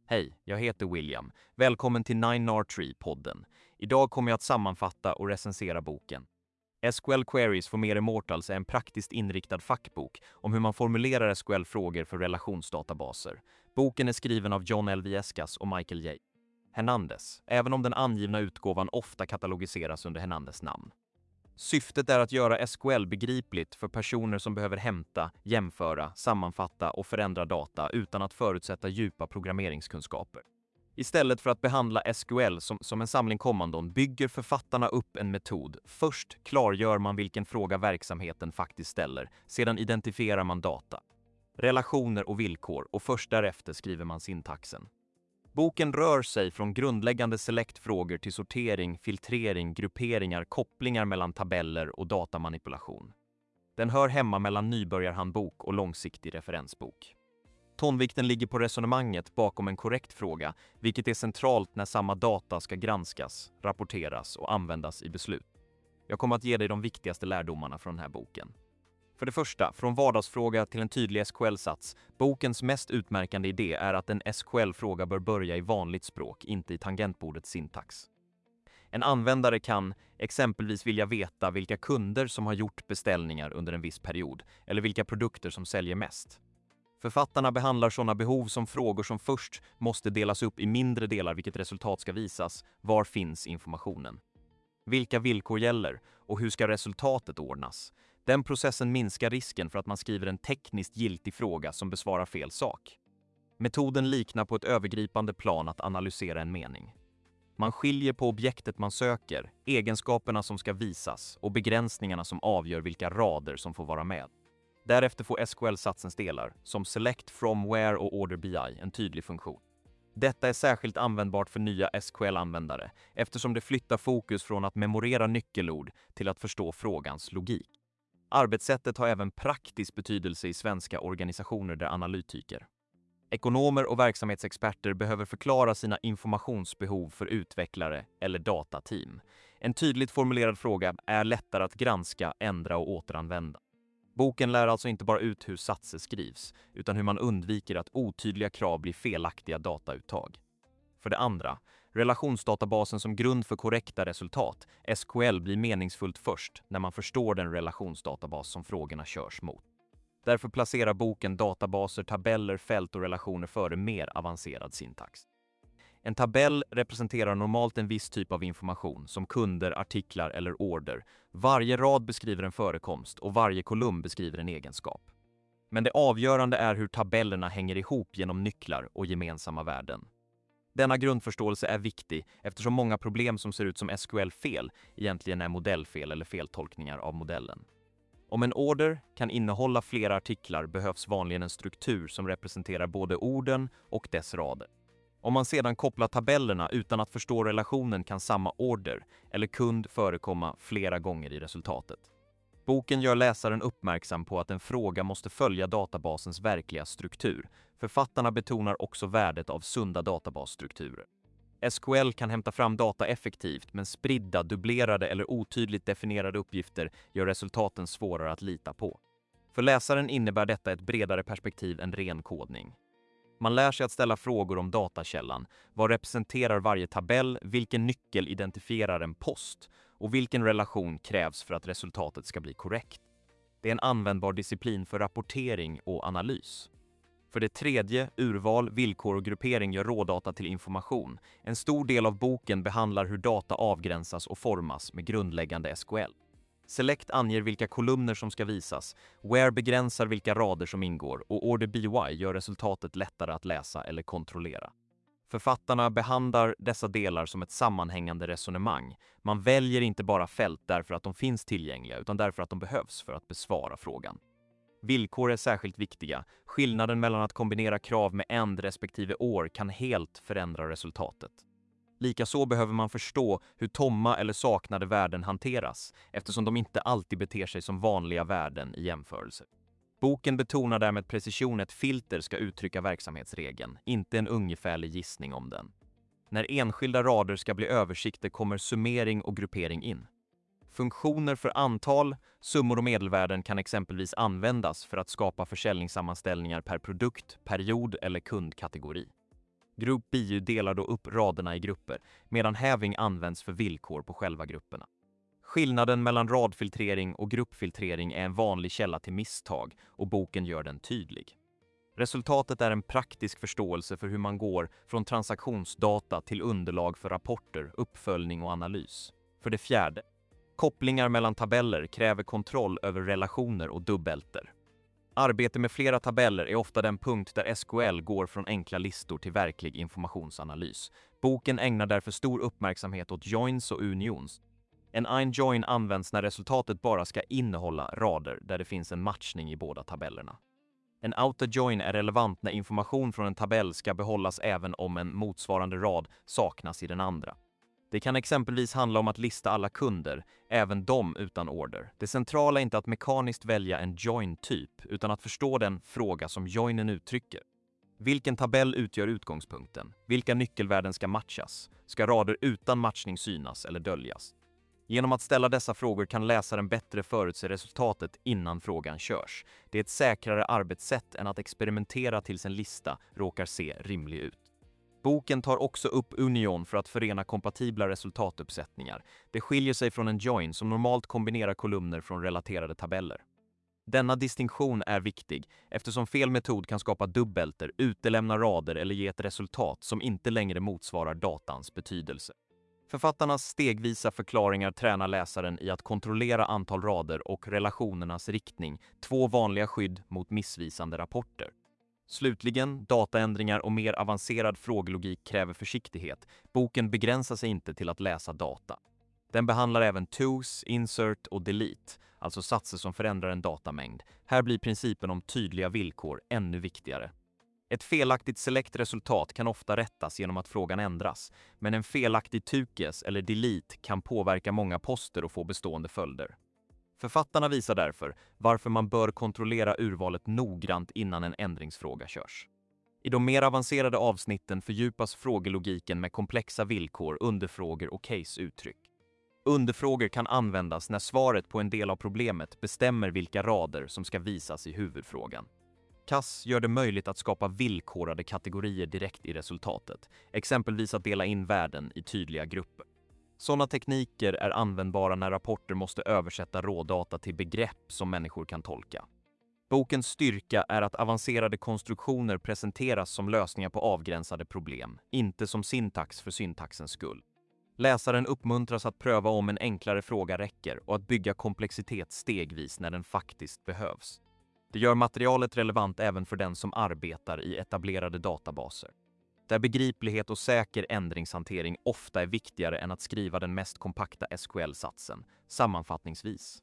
Hej, jag heter William. Välkommen till 9R3-podden. Idag kommer jag att sammanfatta och recensera boken. SQL Queries for Mere Immortals är en praktiskt inriktad fackbok om hur man formulerar SQL-frågor för relationsdatabaser. Boken är skriven av John L. Viescas och Michael J. Hernandez, även om den angivna utgåvan ofta katalogiseras under Hernandez namn. Syftet är att göra SQL begripligt för personer som behöver hämta, jämföra, sammanfatta och förändra data utan att förutsätta djupa programmeringskunskaper. Istället för att behandla SQL som en samling kommandon bygger författarna upp en metod. Först klargör man vilken fråga verksamheten faktiskt ställer, sedan identifierar man data, relationer och villkor och först därefter skriver man syntaxen. Boken rör sig från grundläggande select-frågor till sortering, filtrering, grupperingar, kopplingar mellan tabeller och datamanipulation. Den hör hemma mellan nybörjarhandbok och långsiktig referensbok. Tonvikten ligger på resonemanget bakom en korrekt fråga, vilket är centralt när samma data ska granskas, rapporteras och användas i beslut. Jag kommer att ge dig de viktigaste lärdomarna från den här boken. För det första, från vardagsfråga till en tydlig SQL-sats. Bokens mest utmärkande idé är att en SQL-fråga bör börja i vanligt språk, inte i tangentbordets syntax. En användare kan exempelvis vilja veta vilka kunder som har gjort beställningar under en viss period eller vilka produkter som säljer mest. Författarna behandlar sådana behov som frågor som först måste delas upp i mindre delar vilket resultat ska visas, var finns informationen. Vilka villkor gäller och hur ska resultatet ordnas? Den processen minskar risken för att man skriver en tekniskt giltig fråga som besvarar fel sak. Metoden liknar på ett övergripande plan att analysera en mening. Man skiljer på objektet man söker, egenskaperna som ska visas och begränsningarna som avgör vilka rader som får vara med. Därefter får SQL-satsens delar, som Select, From, Where och Order BI, en tydlig funktion. Detta är särskilt användbart för nya SQL-användare eftersom det flyttar fokus från att memorera nyckelord till att förstå frågans logik. Arbetssättet har även praktisk betydelse i svenska organisationer där analytiker, ekonomer och verksamhetsexperter behöver förklara sina informationsbehov för utvecklare eller datateam. En tydligt formulerad fråga är lättare att granska, ändra och återanvända. Boken lär alltså inte bara ut hur satser skrivs, utan hur man undviker att otydliga krav blir felaktiga datauttag. För det andra, relationsdatabasen som grund för korrekta resultat, SQL, blir meningsfullt först när man förstår den relationsdatabas som frågorna körs mot. Därför placerar boken databaser, tabeller, fält och relationer före mer avancerad syntax. En tabell representerar normalt en viss typ av information, som kunder, artiklar eller order. Varje rad beskriver en förekomst och varje kolumn beskriver en egenskap. Men det avgörande är hur tabellerna hänger ihop genom nycklar och gemensamma värden. Denna grundförståelse är viktig eftersom många problem som ser ut som SQL-fel egentligen är modellfel eller feltolkningar av modellen. Om en order kan innehålla flera artiklar behövs vanligen en struktur som representerar både orden och dess rader. Om man sedan kopplar tabellerna utan att förstå relationen kan samma order eller kund förekomma flera gånger i resultatet. Boken gör läsaren uppmärksam på att en fråga måste följa databasens verkliga struktur. Författarna betonar också värdet av sunda databasstrukturer. SQL kan hämta fram data effektivt, men spridda, dubblerade eller otydligt definierade uppgifter gör resultaten svårare att lita på. För läsaren innebär detta ett bredare perspektiv än ren kodning. Man lär sig att ställa frågor om datakällan. Vad representerar varje tabell? Vilken nyckel identifierar en post? Och vilken relation krävs för att resultatet ska bli korrekt? Det är en användbar disciplin för rapportering och analys. För det tredje, urval, villkor och gruppering gör rådata till information. En stor del av boken behandlar hur data avgränsas och formas med grundläggande SQL. Select anger vilka kolumner som ska visas, Where begränsar vilka rader som ingår och Order BY gör resultatet lättare att läsa eller kontrollera. Författarna behandlar dessa delar som ett sammanhängande resonemang. Man väljer inte bara fält därför att de finns tillgängliga utan därför att de behövs för att besvara frågan. Villkor är särskilt viktiga. Skillnaden mellan att kombinera krav med end respektive år kan helt förändra resultatet. Likaså behöver man förstå hur tomma eller saknade värden hanteras, eftersom de inte alltid beter sig som vanliga värden i jämförelse. Boken betonar därmed precision. Ett filter ska uttrycka verksamhetsregeln, inte en ungefärlig gissning om den. När enskilda rader ska bli översikter kommer summering och gruppering in. Funktioner för antal, summor och medelvärden kan exempelvis användas för att skapa försäljningssammanställningar per produkt, period eller kundkategori. Group BU delar då upp raderna i grupper, medan having används för villkor på själva grupperna. Skillnaden mellan radfiltrering och gruppfiltrering är en vanlig källa till misstag och boken gör den tydlig. Resultatet är en praktisk förståelse för hur man går från transaktionsdata till underlag för rapporter, uppföljning och analys. För det fjärde, kopplingar mellan tabeller kräver kontroll över relationer och dubbelter. Arbete med flera tabeller är ofta den punkt där SQL går från enkla listor till verklig informationsanalys. Boken ägnar därför stor uppmärksamhet åt joins och unions. En ein-join används när resultatet bara ska innehålla rader där det finns en matchning i båda tabellerna. En outer-join är relevant när information från en tabell ska behållas även om en motsvarande rad saknas i den andra. Det kan exempelvis handla om att lista alla kunder, även de utan order. Det centrala är inte att mekaniskt välja en join-typ, utan att förstå den fråga som joinen uttrycker. Vilken tabell utgör utgångspunkten? Vilka nyckelvärden ska matchas? Ska rader utan matchning synas eller döljas? Genom att ställa dessa frågor kan läsaren bättre förutse resultatet innan frågan körs. Det är ett säkrare arbetssätt än att experimentera tills en lista råkar se rimlig ut. Boken tar också upp union för att förena kompatibla resultatuppsättningar. Det skiljer sig från en join som normalt kombinerar kolumner från relaterade tabeller. Denna distinktion är viktig eftersom fel metod kan skapa dubbelter, utelämna rader eller ge ett resultat som inte längre motsvarar datans betydelse. Författarnas stegvisa förklaringar tränar läsaren i att kontrollera antal rader och relationernas riktning, två vanliga skydd mot missvisande rapporter. Slutligen, dataändringar och mer avancerad frågelogik kräver försiktighet. Boken begränsar sig inte till att läsa data. Den behandlar även to's, insert och delete, alltså satser som förändrar en datamängd. Här blir principen om tydliga villkor ännu viktigare. Ett felaktigt select-resultat kan ofta rättas genom att frågan ändras, men en felaktig tukes eller delete kan påverka många poster och få bestående följder. Författarna visar därför varför man bör kontrollera urvalet noggrant innan en ändringsfråga körs. I de mer avancerade avsnitten fördjupas frågelogiken med komplexa villkor, underfrågor och case-uttryck. Underfrågor kan användas när svaret på en del av problemet bestämmer vilka rader som ska visas i huvudfrågan. CAS gör det möjligt att skapa villkorade kategorier direkt i resultatet, exempelvis att dela in värden i tydliga grupper. Sådana tekniker är användbara när rapporter måste översätta rådata till begrepp som människor kan tolka. Bokens styrka är att avancerade konstruktioner presenteras som lösningar på avgränsade problem, inte som syntax för syntaxens skull. Läsaren uppmuntras att pröva om en enklare fråga räcker och att bygga komplexitet stegvis när den faktiskt behövs. Det gör materialet relevant även för den som arbetar i etablerade databaser, där begriplighet och säker ändringshantering ofta är viktigare än att skriva den mest kompakta SQL-satsen. Sammanfattningsvis.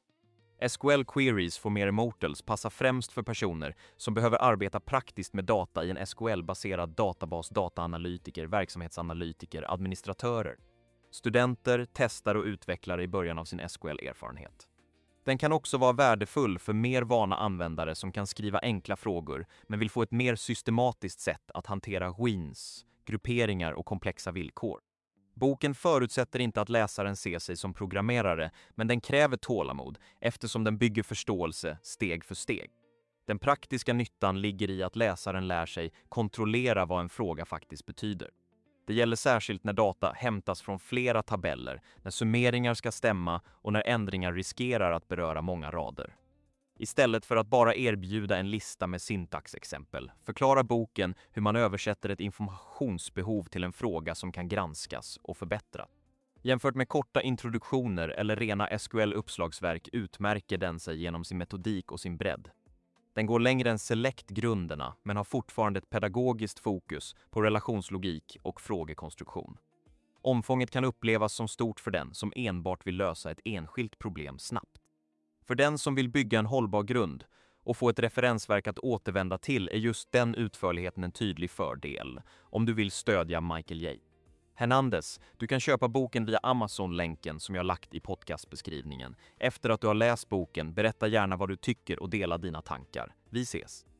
SQL Queries for Mere Mortals passar främst för personer som behöver arbeta praktiskt med data i en SQL-baserad databas, dataanalytiker, verksamhetsanalytiker, administratörer, studenter, testare och utvecklare i början av sin SQL-erfarenhet. Den kan också vara värdefull för mer vana användare som kan skriva enkla frågor men vill få ett mer systematiskt sätt att hantera joins, grupperingar och komplexa villkor. Boken förutsätter inte att läsaren ser sig som programmerare, men den kräver tålamod eftersom den bygger förståelse steg för steg. Den praktiska nyttan ligger i att läsaren lär sig kontrollera vad en fråga faktiskt betyder. Det gäller särskilt när data hämtas från flera tabeller, när summeringar ska stämma och när ändringar riskerar att beröra många rader. Istället för att bara erbjuda en lista med syntaxexempel förklarar boken hur man översätter ett informationsbehov till en fråga som kan granskas och förbättras. Jämfört med korta introduktioner eller rena SQL-uppslagsverk utmärker den sig genom sin metodik och sin bredd. Den går längre än select-grunderna men har fortfarande ett pedagogiskt fokus på relationslogik och frågekonstruktion. Omfånget kan upplevas som stort för den som enbart vill lösa ett enskilt problem snabbt. För den som vill bygga en hållbar grund och få ett referensverk att återvända till är just den utförligheten en tydlig fördel om du vill stödja Michael J. Hernandez, du kan köpa boken via Amazon-länken som jag lagt i podcastbeskrivningen. Efter att du har läst boken, berätta gärna vad du tycker och dela dina tankar. Vi ses!